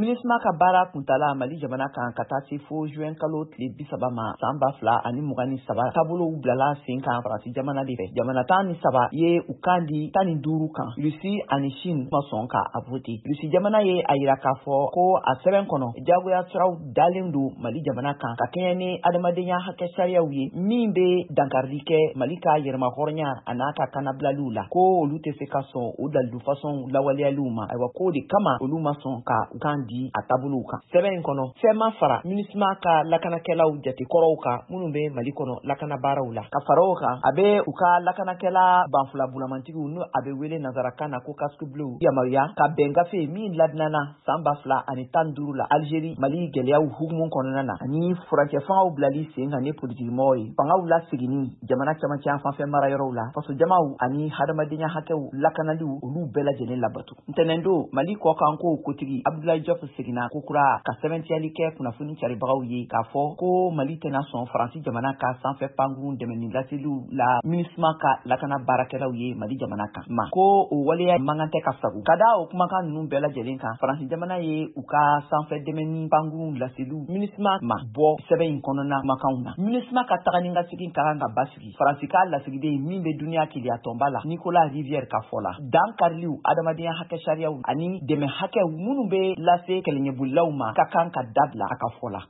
MINUSMA ka baara kuntala Mali jamana kan ka taa se fo juin kalo tile 30 ma san 2023 taabolow bilala sen kan Faransi jamana de fɛ. Jamana 13 ye u kan di 15 kan. Rusi ani Chine ma sɔn ka a vote. Rusi jamana ye a yira k'a fɔ ko a sɛbɛn kɔnɔ jagoya siraw dalen don Mali jamana kan ka kɛɲɛ ni adamadenya hakɛ sariyaw ye min bɛ dankarili kɛ Mali ka yɛrɛma hɔrɔnya a n'a ka kanabilaliw la ko olu tɛ se ka sɔn o dalilu fasɔn lawaleyaliw ma. Ayiwa ko de kama olu ma sɔn ka u kan di a taabolow kan. Sɛbɛn in kɔnɔ fɛn ma fara MINUSMA ka lakanakɛlaw jatekɔrɔw kan minnu bɛ Mali kɔnɔ lakana baaraw la. Ka fara o kan a bɛ u ka lakanakɛla banfula bulamantigiw n'o a bɛ wele nanzarakan na ko casque bleu yamaruya ka bɛn gafe min ladinana san 2015 la Algérie Mali gɛlɛyaw hukumu kɔnɔna na ani furancɛ fangaw bilali sen kan ni politikimɔgɔw ye. Fangaw laseginni jamana camancɛ yan fanfɛ mara yɔrɔw la faso jamaw ani hadamadenya hakɛw lakanaliw olu bɛɛ lajɛlen labato. Ntɛnɛndo Mali kɔkan ko kotigi Abdoulaye Diop seginna ko kura ka sɛbɛntiyali kɛ kunnafoni caribagaw ye k'a fɔ ko Mali tɛna sɔn Faransi jamana ka sanfɛ pankurun dɛmɛni laseliw la MINUSMA ka lakana baarakɛlaw ye Mali jamana kan ma ko o waleya mankan tɛ ka sago. Ka da o kumakan ninnu bɛɛ lajɛlen kan Faransi jamana ye u ka sanfɛ dɛmɛni pankurun laseliw MINUSMA ma bɔ sɛbɛn in kɔnɔna kumakanw na. MINUSMA ka taga ni ka segin ka kan ka basigi Faransi ka lasigiden min bɛ duniya keleya tɔnba la Nicolas Rivière ka fɔ la. Dan kariliw adamadenya hakɛ sariyaw ani dɛmɛ hakɛw minnu bɛ lase kɛlɛɲɛbolilaw ma ka kan ka dabila a ka fɔ la.